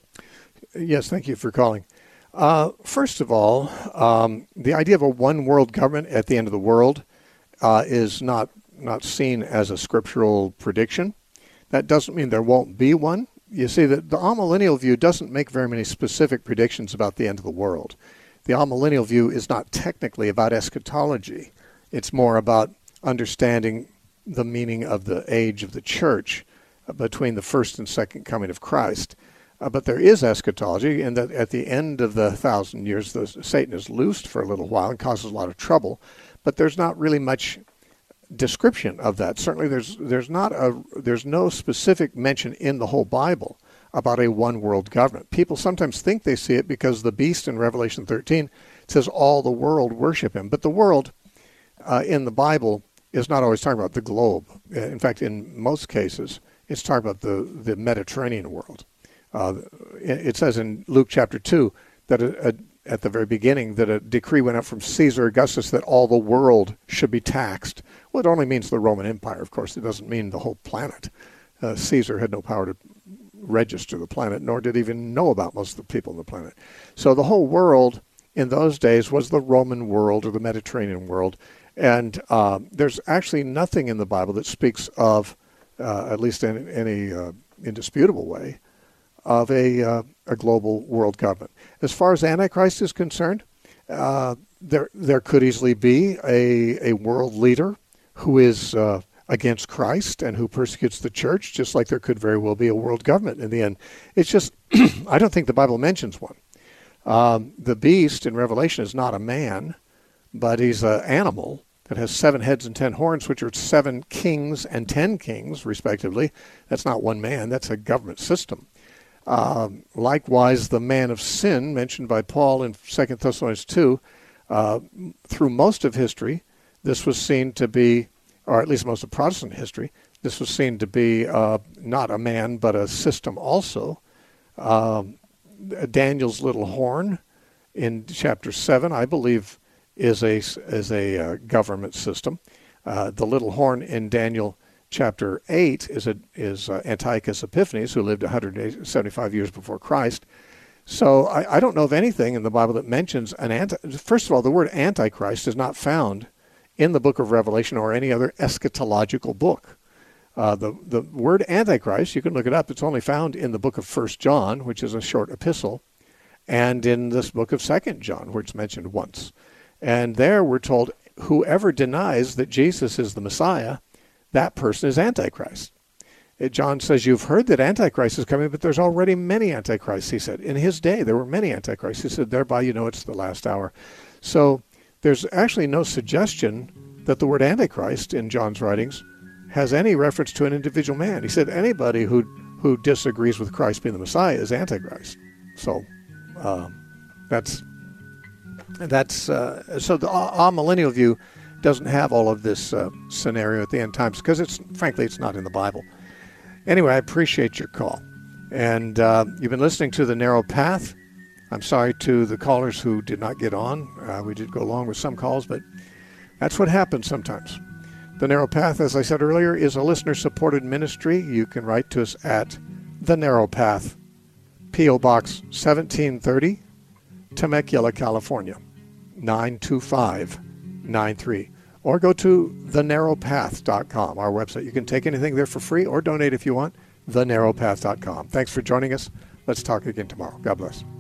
Yes, thank you for calling. Uh, first of all, um, the idea of a one world government at the end of the world uh, is not not seen as a scriptural prediction. That doesn't mean there won't be one. You see, that the amillennial view doesn't make very many specific predictions about the end of the world. The amillennial view is not technically about eschatology. It's more about understanding the meaning of the age of the church uh, between the first and second coming of Christ. Uh, but there is eschatology, in that at the end of the thousand years, the, Satan is loosed for a little while and causes a lot of trouble. But there's not really much description of that. Certainly, there's there's not a there's no specific mention in the whole Bible about a one world government. People sometimes think they see it because the beast in Revelation thirteen says all the world worship him. But the world uh, in the Bible is not always talking about the globe. In fact, in most cases, it's talking about the the Mediterranean world. Uh, it says in Luke chapter two that a, a, at the very beginning that a decree went out from Caesar Augustus that all the world should be taxed. Well, it only means the Roman Empire, of course. It doesn't mean the whole planet. Uh, Caesar had no power to register the planet, nor did he even know about most of the people on the planet. So the whole world in those days was the Roman world or the Mediterranean world. And uh, there's actually nothing in the Bible that speaks of, uh, at least in any uh, indisputable way, of a, uh, a global world government. As far as Antichrist is concerned, uh, there there could easily be a, a world leader who is uh, against Christ and who persecutes the church, just like there could very well be a world government in the end. It's just, I don't think the Bible mentions one. Um, the beast in Revelation is not a man, but he's an animal that has seven heads and ten horns, which are seven kings and ten kings, respectively. That's not one man. That's a government system. Um, likewise, the man of sin, mentioned by Paul in Second Thessalonians two, uh, through most of history, this was seen to be, or at least most of Protestant history, this was seen to be uh, not a man, but a system also. Um, Daniel's little horn in chapter seven, I believe, is a, is a uh, government system. Uh, the little horn in Daniel chapter eight is a, is uh, Antiochus Epiphanes, who lived one hundred seventy-five years before Christ. So I, I don't know of anything in the Bible that mentions an anti. First of all, the word Antichrist is not found in the book of Revelation or any other eschatological book. Uh, the the word Antichrist, you can look it up. It's only found in the book of First John, which is a short epistle, and in this book of Second John, where it's mentioned once. And there we're told whoever denies that Jesus is the Messiah, that person is Antichrist. It, John says, you've heard that Antichrist is coming, but there's already many Antichrists, he said. In his day, there were many Antichrists. He said, thereby you know it's the last hour. So there's actually no suggestion that the word Antichrist in John's writings has any reference to an individual man. He said anybody who who disagrees with Christ being the Messiah is Antichrist. So uh, that's that's uh, so the amillennial view doesn't have all of this uh, scenario at the end times because it's frankly it's not in the Bible. Anyway, I appreciate your call, and uh, you've been listening to The Narrow Path. I'm sorry to the callers who did not get on. Uh, we did go along with some calls, but that's what happens sometimes. The Narrow Path, as I said earlier, is a listener-supported ministry. You can write to us at The Narrow Path, P O Box seventeen thirty, Temecula, California, nine two five nine three. Or go to the narrow path dot com, our website. You can take anything there for free or donate if you want, the narrow path dot com. Thanks for joining us. Let's talk again tomorrow. God bless.